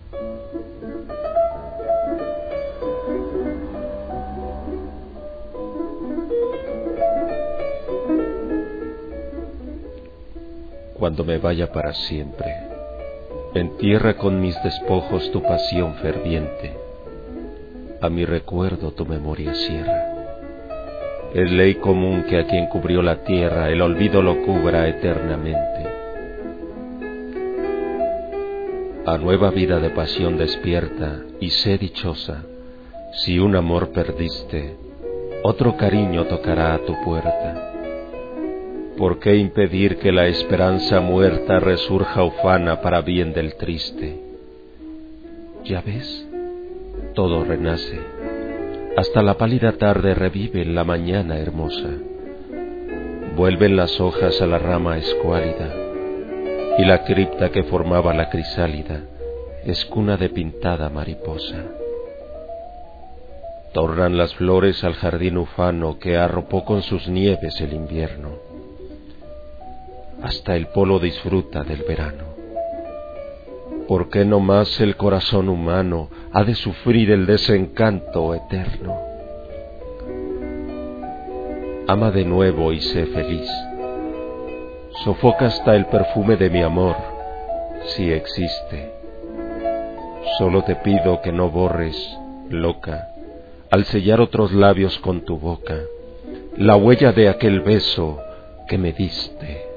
Cuando me vaya para siempre, entierra con mis despojos tu pasión ferviente. A mi recuerdo tu memoria cierra. Es ley común que a quien cubrió la tierra el olvido lo cubra eternamente. A nueva vida de pasión despierta y sé dichosa. Si un amor perdiste, otro cariño tocará a tu puerta. ¿Por qué impedir que la esperanza muerta resurja ufana para bien del triste? Ya ves, todo renace, hasta la pálida tarde revive la mañana hermosa. Vuelven las hojas a la rama escuálida, y la cripta que formaba la crisálida es cuna de pintada mariposa. Tornan las flores al jardín ufano que arropó con sus nieves el invierno. Hasta el polo disfruta del verano. ¿Por qué no más el corazón humano ha de sufrir el desencanto eterno? Ama de nuevo y sé feliz. Sofoca hasta el perfume de mi amor, si existe. Solo te pido que no borres, loca, al sellar otros labios con tu boca, la huella de aquel beso que me diste.